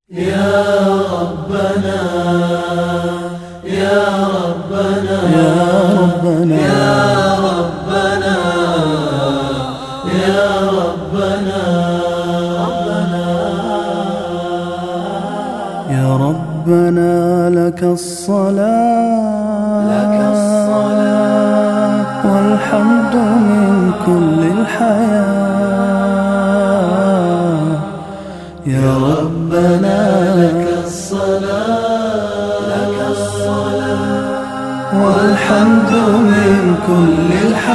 يا ربنا يا ربنا يا ربنا يا ربنا يا ربنا يا ربنا لك الصلاة والحمد من كل الحياة. يا ربنا لك الصلاة والحمد من كل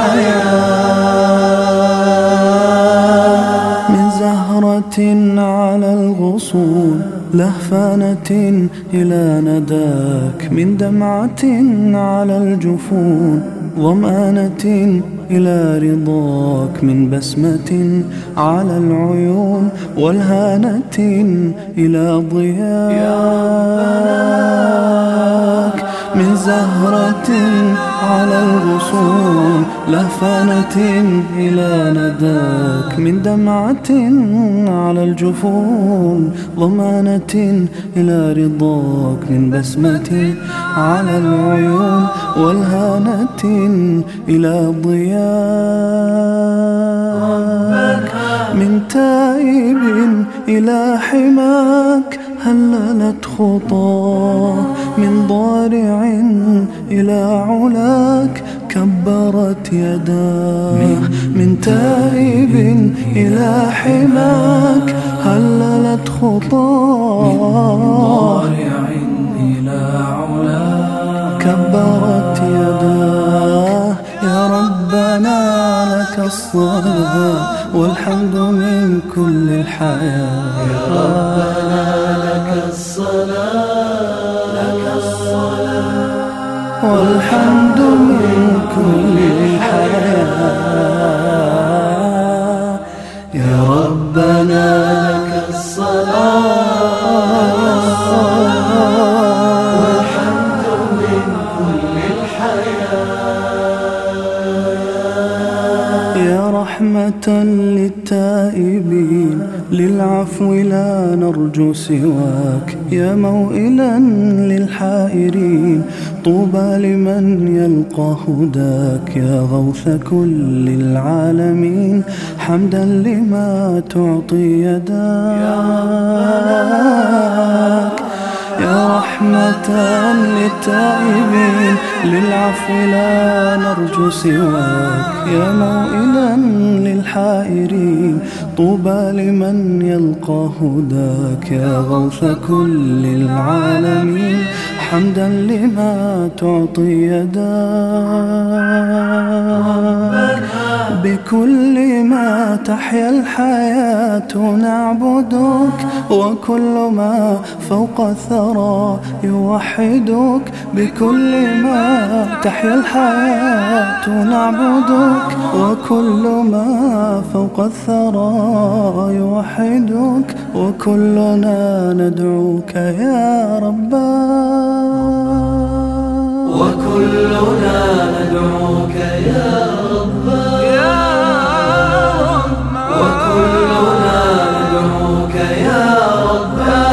الحياة. من زهرة على الغصون لهفانة إلى نداك، من دمعة على الجفون ظمآنة إلى رضاك، من بسمة على العيون والهانة إلى ضياك. من زهرة على الغصون لهفانة إلى نداك، من دمعة على الجفون ضمانة إلى رضاك، من بسمة على العيون والهانة إلى ضياك. من تائب إلى حماك هللت خطاه، من ضارع إلى علاك كبرت يداه. من تائب إلى حماك هللت خطاه، من ضارع إلى علاك كبرت يداه. يا ربنا لك الصلاة والحمد من كل الحياة. يا ربنا لك الصلاة والحمد من كل الحياة. يا ربنا لك الصلاة والحمد من كل الحياة. يا رحمة للتائبين للعفو لا نرجو سواك، يا موئلا للحائرين طوبى لمن يلقى هداك. يا غوث كل العالمين حمدا لما تعطي يداك. يا رحمة للتائبين للعفو لا نرجو سواك، يا موئلا للحائرين طوبى لمن يلقى هداك. يا غوث كل العالمين حمدا لما تعطي يداك. بكل ما تحيا الحياة نعبدك، وكل ما فوق الثرى يوحدك. بكل ما تحيا الحياة نعبدك، وكل ما فوق الثرى يوحدك. وكلنا ندعوك يا ربنا، وكلنا ندعوك يا ربنا، وكلنا ندعوك يا ربنا،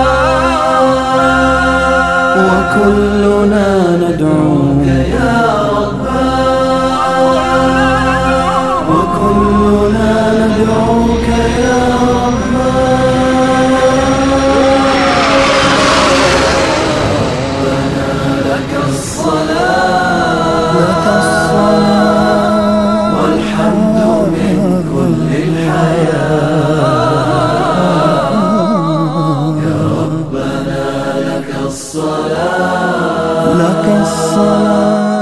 وكلنا ندعوك يا ربنا، وكلنا ندعوك يا ربنا. لك الصلاة والحمد من كل الحياة. يا ربنا لك الصلاة لك الصلاة